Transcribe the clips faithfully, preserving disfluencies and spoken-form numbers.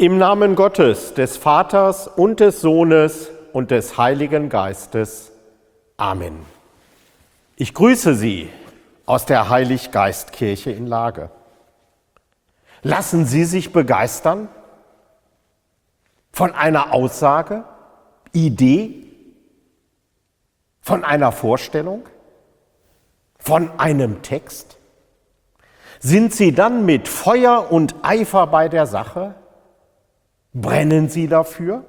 Im Namen Gottes, des Vaters und des Sohnes und des Heiligen Geistes. Amen. Ich grüße Sie aus der Heilig-Geist-Kirche in Lage. Lassen Sie sich begeistern von einer Aussage, Idee, von einer Vorstellung, von einem Text? Sind Sie dann mit Feuer und Eifer bei der Sache? Brennen Sie dafür?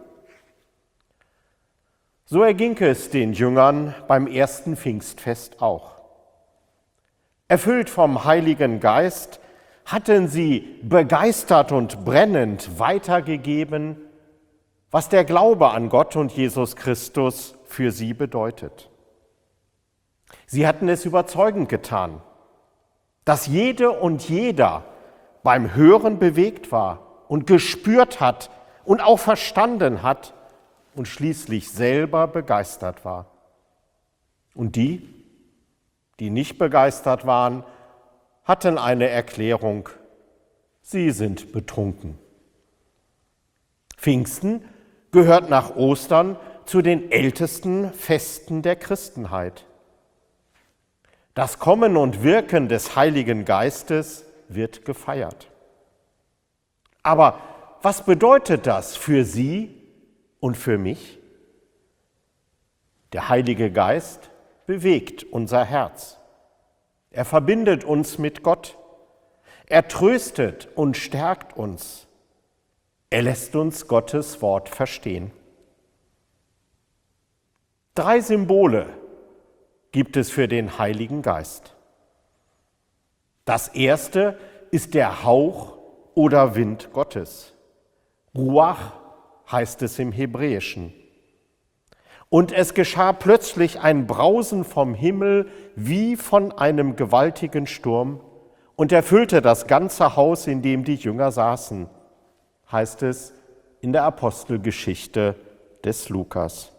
So erging es den Jüngern beim ersten Pfingstfest auch. Erfüllt vom Heiligen Geist hatten sie begeistert und brennend weitergegeben, was der Glaube an Gott und Jesus Christus für sie bedeutet. Sie hatten es überzeugend getan, dass jede und jeder beim Hören bewegt war und gespürt hat und auch verstanden hat und schließlich selber begeistert war. Und die, die nicht begeistert waren, hatten eine Erklärung: Sie sind betrunken. Pfingsten gehört nach Ostern zu den ältesten Festen der Christenheit. Das Kommen und Wirken des Heiligen Geistes wird gefeiert. Aber was bedeutet das für Sie und für mich? Der Heilige Geist bewegt unser Herz. Er verbindet uns mit Gott. Er tröstet und stärkt uns. Er lässt uns Gottes Wort verstehen. Drei Symbole gibt es für den Heiligen Geist. Das erste ist der Hauch oder Wind Gottes. Ruach heißt es im Hebräischen. Und es geschah plötzlich ein Brausen vom Himmel wie von einem gewaltigen Sturm und erfüllte das ganze Haus, in dem die Jünger saßen, heißt es in der Apostelgeschichte des Lukas.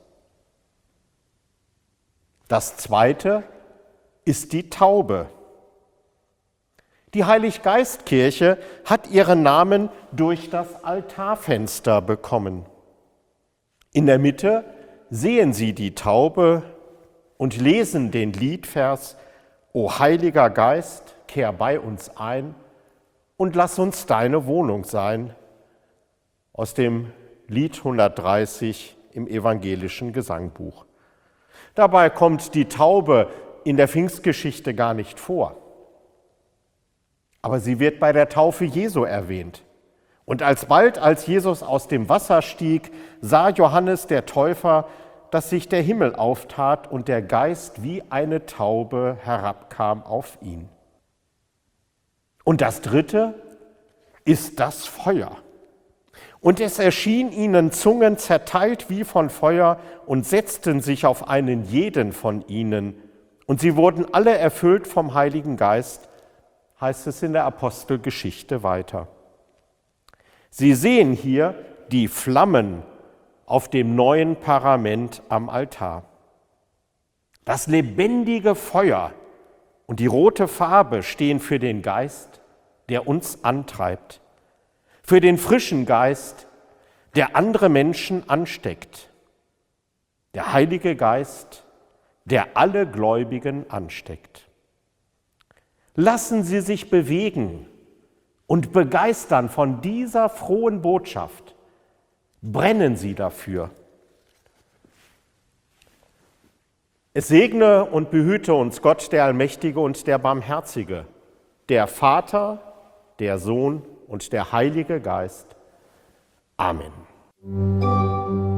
Das zweite ist die Taube. Die Heilig-Geist-Kirche hat ihren Namen durch das Altarfenster bekommen. In der Mitte sehen Sie die Taube und lesen den Liedvers: O Heiliger Geist, kehr bei uns ein und lass uns deine Wohnung sein, aus dem Lied hundertdreißig im evangelischen Gesangbuch. Dabei kommt die Taube in der Pfingstgeschichte gar nicht vor. Aber sie wird bei der Taufe Jesu erwähnt. Und alsbald, als Jesus aus dem Wasser stieg, sah Johannes der Täufer, dass sich der Himmel auftat und der Geist wie eine Taube herabkam auf ihn. Und das dritte ist das Feuer. Und es erschien ihnen Zungen zerteilt wie von Feuer und setzten sich auf einen jeden von ihnen. Und sie wurden alle erfüllt vom Heiligen Geist, heißt es in der Apostelgeschichte weiter. Sie sehen hier die Flammen auf dem neuen Parament am Altar. Das lebendige Feuer und die rote Farbe stehen für den Geist, der uns antreibt, für den frischen Geist, der andere Menschen ansteckt, der Heilige Geist, der alle Gläubigen ansteckt. Lassen Sie sich bewegen und begeistern von dieser frohen Botschaft. Brennen Sie dafür. Es segne und behüte uns Gott, der Allmächtige und der Barmherzige, der Vater, der Sohn und der Heilige Geist. Amen.